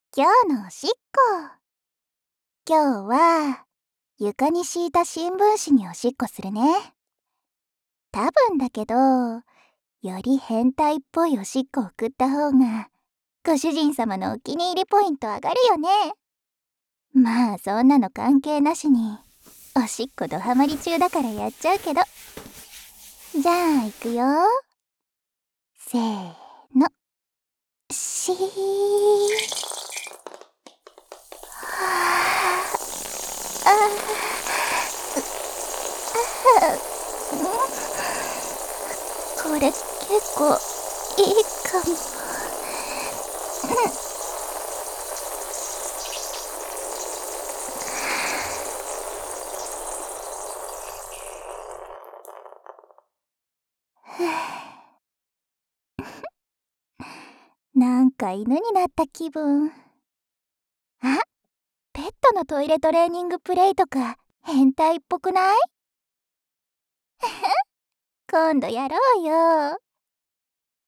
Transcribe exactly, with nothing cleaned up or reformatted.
今日のおしっこ。今日は床に敷いた新聞紙におしっこするね。多分だけど、より変態っぽいおしっこを送った方がご主人様のお気に入りポイント上がるよね。まあそんなの関係なしにおしっこドハマり中だからやっちゃうけど。じゃあ行くよ。せーの。しー。あこれ結構いいかも。なんか犬になった気分。あ、ペットのトイレトレーニングプレイとか変態っぽくない？今度やろうよ。